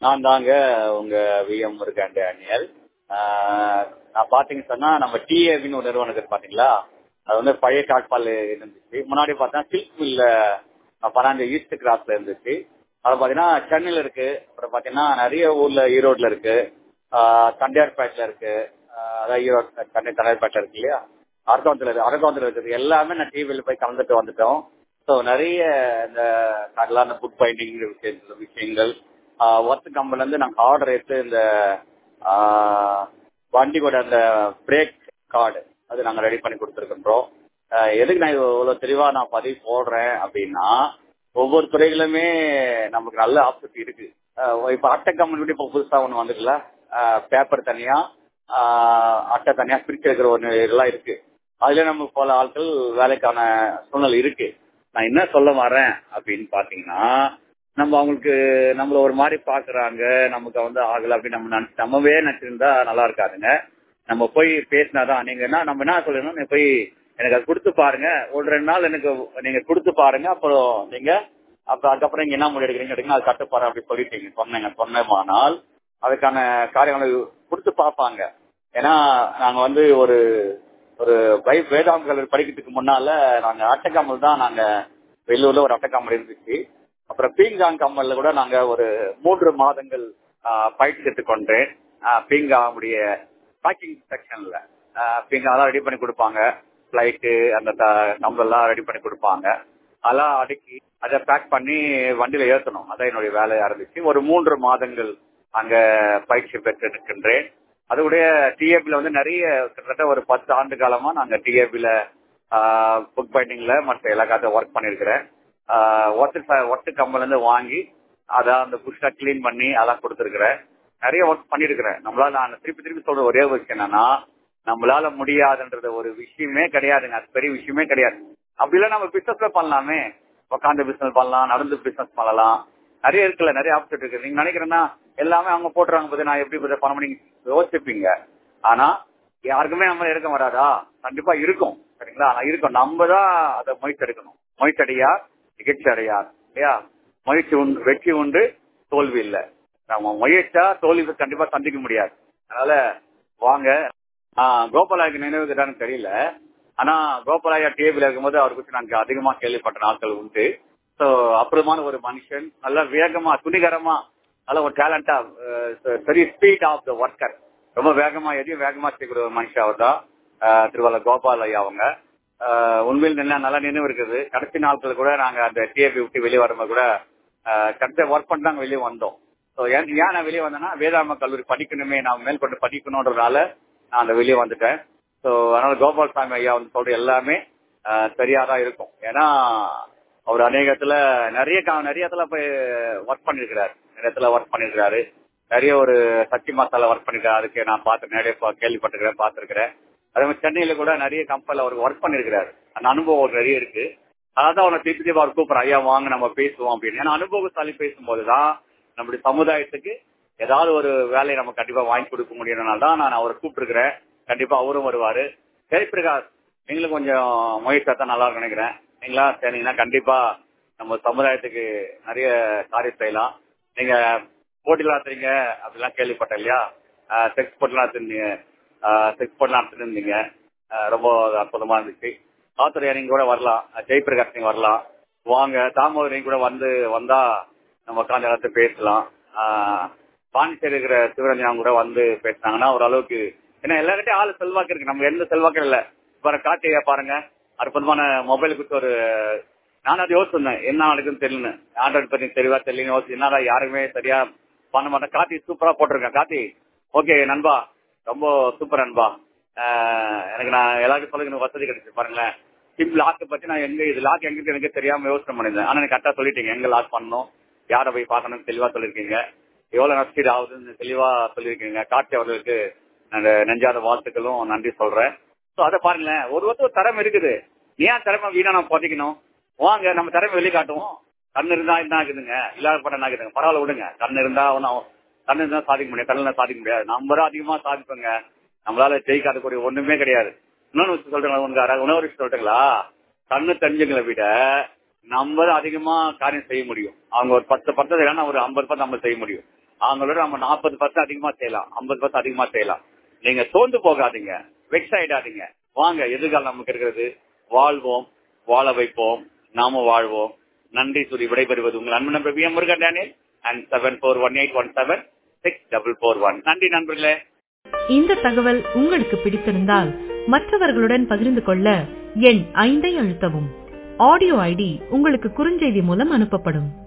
நான் தாங்க உங்க விஎம் முருகன் டேனியல். நான் பாத்தீங்கன்னு சொன்னா நம்ம டிஏவின்னு ஒரு நிறுவனம் இருக்கு பாத்தீங்களா, அது வந்து பழைய காட்பால் இருந்துச்சு. முன்னாடி பார்த்தா சில்க் மில்ல பராஞ்ச ஈஸ்ட் கிராஸ்ல இருந்துச்சு. அது பாத்தீங்கன்னா சென்னையில இருக்கு. அப்புறம் பாத்தீங்கன்னா நிறைய ஊர்ல ஈரோட்ல இருக்கு, தண்டையார்பேட்டில இருக்கு, அதான் ஈரோடு தண்டையார்பேட்டில இருக்கு இல்லையா, அரகாவத்துல இருக்குது. எல்லாமே நான் டிவியில போய் கலந்துட்டு வந்துட்டோம். ஸோ நிறைய இந்த கடலான புக் பைண்டிங் விஷயங்கள், ஒர்க் கம்பெனில இருந்து நாங்க ஆர்டர் எடுத்து இந்த வண்டியோட அந்த பிரேக் கார்டு அது நாங்க ரெடி பண்ணி கொடுத்துருக்கின்றோம். எதுக்கு நான் இவ்வளவு தெளிவா நான் பதிவு போடுறேன் அப்படின்னா, ஒவ்வொரு துறைகளுமே நமக்கு நல்ல ஆப்பர்ச்சுனிட்டி இருக்கு. இப்ப அட்டை கம்பெனி இப்ப புதுசா ஒண்ணு வந்துருக்குல்ல, பேப்பர் தனியா அட்டை தனியா பிரிச்சு எடுக்கிற ஒண்ணு இதெல்லாம் இருக்கு. அதுல நமக்கு பல ஆட்கள் வேலைக்கான சூழ்நிலை இருக்கு. நான் என்ன சொல்ல வரேன் அப்படின்னு பாத்தீங்கன்னா, நம்ம அவங்களுக்கு நம்மள ஒரு மாதிரி பாக்குறாங்க, நமக்கு வந்து ஆகல அப்படின்னு நம்மவே நினைச்சிருந்தா நல்லா இருக்காதுங்க. நம்ம போய் பேசினாதான் நீங்க நம்ம என்ன சொல்லணும், நீங்க போய் எனக்கு அது கொடுத்து பாருங்க, ஒரு 2 நாள் எனக்கு நீங்க கொடுத்து பாருங்க, அப்புறம் நீங்க அதுக்கப்புறம் நீங்க என்ன முடிவு எடுக்கிறீங்க அது கட்டுப்பாரு அப்படி சொல்லிட்டீங்க சொன்னேமானால் அதுக்கான காரியங்களை கொடுத்து பார்ப்பாங்க. ஏன்னா நாங்க வந்து ஒரு ஒரு வேதாந்த கல்லூரி படிக்கிறதுக்கு முன்னால நாங்க அட்டைக்காமல் தான், நாங்க வெள்ளூர்ல ஒரு அட்டைக்காமல் இருந்துச்சு. அப்புறம் பீங்காங் கம்மல்ல கூட நாங்க ஒரு 3 மாதங்கள் பயிற்சி எடுத்துக்கொண்டேன். பீங்காவுடைய பேக்கிங் செக்ஷன்ல பீங்காலாம் ரெடி பண்ணி கொடுப்பாங்க, பிளைட்டு அந்த கம்பல் எல்லாம் ரெடி பண்ணி கொடுப்பாங்க. அதெல்லாம் அடுக்கி அதை பேக் பண்ணி வண்டியில ஏற்றணும். அதான் என்னுடைய வேலையா இருந்துச்சு. ஒரு 3 மாதங்கள் அங்க பயிற்சி பெற்று இருக்கின்றேன். அதோடைய டிஏபில வந்து நிறைய கிட்டத்தட்ட ஒரு 10 ஆண்டு காலமா நாங்க டிஏபில புக் பைண்டிங்ல மற்ற எல்லாத்தையும் ஒர்க் பண்ணிருக்கிறேன். ஒர்க் கம்பெனில இருந்து வாங்கி அதை அந்த புஷ்ஷா கிளீன் பண்ணி அதெல்லாம் கொடுத்துருக்கிறேன். நிறைய ஒர்க் பண்ணிருக்கிறேன். நம்மளால நான் திருப்பி சொல்ற ஒரே ஒரு விஷயம் என்னன்னா, நம்மளால முடியாதுன்றது ஒரு விஷயமே கிடையாதுங்க. அது பெரிய விஷயமே கிடையாது. அப்படி இல்ல நம்ம பிசினஸ்ல பண்ணலாமே, உட்காந்து பிசினஸ் பண்ணலாம், நடந்து பிசினஸ் பண்ணலாம், நிறைய இருக்குல்ல, நிறைய ஆப்ஷன் இருக்கு. நீங்க நினைக்கிறேன்னா எல்லாமே அவங்க போட்டுறாங்க போது நான் எப்படி பணம் பண்ணி யோசிப்பீங்க. ஆனா யாருக்குமே நம்ம இருக்க வராதா? கண்டிப்பா இருக்கும், சரிங்களா? ஆனா இருக்கும். நம்ம தான் அதை முயற்சி எடுக்கணும். முயற்சி அடையா நிகழ்ச்சி அடையார் இல்லையா? முயற்சி உண்டு வெற்றி உண்டு, தோல்வி இல்லை. நம்ம முயற்சியா தோல்வி கண்டிப்பா சந்திக்க முடியாது. அதனால வாங்க. கோபாலாய்க்கு நினைவுக்குதான்னு தெரியல, ஆனா கோபாலாயா டிவில இருக்கும்போது அவரை குறித்து நாங்க அதிகமா கேள்விப்பட்ட நாட்கள் உண்டு. ஸோ அற்புதமான ஒரு மனுஷன், நல்லா வேகமா துணிகரமா, நல்ல ஒரு டேலண்டா, very speed of the worker, ரொம்ப வேகமா எதையும் வேகமா செய்யக்கூடிய ஒரு மனுஷன் அவர் தான் திருவாளர் கோபாலையா அவங்க. உண்மையில் நல்லா நினைவு இருக்குது. கடைசி நாட்கள் கூட நாங்க அந்த டிஏபி விட்டு வெளியே வரும்போது கூட கடைசியா ஒர்க் பண்ணி நாங்க வெளியே வந்தோம். ஸோ ஏன் நான் வெளியே வந்தேன்னா, வேதாரம்ப கல்லூரி படிக்கணுமே, நான் மேற்கொண்டு படிக்கணும்ன்றதுனால நான் அந்த வெளியே வந்துட்டேன். ஸோ அதனால கோபால்சாமி ஐயா வந்து சொல்ற எல்லாமே சரியாதான் இருக்கும். ஏன்னா அவர் அநேகத்துல நிறைய போய் ஒர்க் பண்ணிருக்கிறாரு, நிறைய ஒரு சக்தி மாசால ஒர்க் பண்ணிருக்காரு. அதுக்கு நான் பார்த்து நிறைய கேள்விப்பட்டிருக்கிறேன், பார்த்திருக்கிறேன். அதே மாதிரி சென்னையில கூட நிறைய கம்பெனில அவருக்கு ஒர்க் பண்ணிருக்கிறாரு. அந்த அனுபவம் நிறைய இருக்கு. அதான் அவனை திருப்பி அவர் கூப்பிடுறேன், ஐயா வாங்க நம்ம பேசுவோம் அப்படின்னு. ஏன்னா அனுபவசாலி பேசும்போதுதான் நம்முடைய சமுதாயத்துக்கு ஏதாவது ஒரு வேலையை நம்ம கண்டிப்பா வாங்கி கொடுக்க முடியறதுனால தான் நான் அவரை கூப்பிட்டுருக்கிறேன். கண்டிப்பா அவரும் வருவாரு. ஜெயபிரகாஷ், நீங்களும் கொஞ்சம் முயற்சியா தான் நல்லா இருக்கும் நினைக்கிறேன். நீங்களா சரிங்களா? கண்டிப்பா நம்ம சமுதாயத்துக்கு நிறைய காரியம் செய்யலாம். நீங்க போட்டிலாம் நடத்துறீங்க அப்படிலாம் கேள்விப்பட்டேன் இல்லையா? செக்ஸ் போட்டிலாம் நடத்திருந்தீங்க, ரொம்ப அற்புதமா இருந்துச்சு. ஆத்துறையா நீங்க கூட வரலாம், ஜெயபிரகாஷ் நீங்க வரலாம், வாங்க. தாமோதர் நீங்க கூட வந்தா நம்ம உட்காந்து எல்லாத்தையும் பேசலாம். பாண்டிச்சேரி இருக்கிற சிவரஞ்சன் கூட வந்து பேசினாங்கன்னா ஓரளவுக்கு, ஏன்னா எல்லார்கிட்டையும் ஆளு செல்வாக்கு இருக்கு, நம்ம எந்த செல்வாக்கும் இல்ல. பாரு கார்த்திகா பாருங்க, அற்புதமான மொபைல் கொடுத்து ஒரு, நானும் அது யோசிச்சிருந்தேன் என்ன நடக்குன்னு தெரியல, ஆண்ட்ராய்டு பத்தி தெளிவா தெரியல யோசிச்சு, என்னடா யாருமே சரியா பண்ண மாட்டேன். கார்த்தி சூப்பரா போட்டிருக்கேன். கார்த்தி ஓகே நண்பா, ரொம்ப சூப்பர் நண்பா. எனக்கு நான் எல்லாருக்கும் சொல்லுங்க வசதி கிடைச்சு பாருங்களேன். சிம் லாக் பத்தி நான் இது லாக் எங்க எனக்கு தெரியாம யோசனை பண்ணிருந்தேன். ஆனா எனக்கு கரெக்டா சொல்லிட்டீங்க, எங்க லாக் பண்ணணும், யாரை போய் பார்க்கணும்னு தெளிவா சொல்லிருக்கீங்க, எவ்வளவு நஷ்டீடு ஆகுதுன்னு தெளிவா சொல்லியிருக்கீங்க. கார்த்தி அவர்களுக்கு நெஞ்சாத வாழ்த்துக்களும் நன்றி சொல்றேன். அதை பாருங்களேன், ஒருத்தர் திறமை இருக்குது, ஏன் திறமை வீணா நம்ம பதிக்கணும்? வாங்க நம்ம திறமை வெளியே காட்டுவோம். கண்ணு இருந்தா என்ன ஆகுதுங்க, இல்லாத படம் என்ன ஆகுதுங்க, பரவாயில்ல விடுங்க. கண்ணு இருந்தா சாதிக்க முடியாது, கண்ணுல சாதிக்க முடியாது. நம்ம தான் அதிகமா சாதிப்போங்க, நம்மளால ஜெயிக்காதக்கூடிய ஒண்ணுமே கிடையாது. இன்னொன்னு சொல்றேன், உணவு சொல்றீங்களா, கண்ணு தெரிஞ்சவங்களை விட நம்ம தான் அதிகமா காரியம் செய்ய முடியும். அவங்க ஒரு 10 இல்லைன்னா ஒரு 50 நம்ம செய்ய முடியும். அவங்களோட நம்ம 40% அதிகமா செய்யலாம், 50% அதிகமா செய்யலாம். நீங்க சோர்ந்து போகாதீங்க, வெக்ஸ் ஆயிடாதீங்க. வாங்க, எதிர்காலம் நமக்கு இருக்கிறது. வாழ்வோம், வாழ வைப்போம், நாம வாழ்வோம். நன்றி சொல்லி விடைபெறுவது உங்கள் அன்பு நண்பர் V. M. Murugan Daniel and 7418176441. நன்றி நண்பர்களே. இந்த தகவல் உங்களுக்கு பிடித்திருந்தால் மற்றவர்களுடன் பகிர்ந்து கொள்ள எண் 5 அழுத்தவும். ஆடியோ ஐடி உங்களுக்கு குறுஞ்செய்தி மூலம் அனுப்பப்படும்.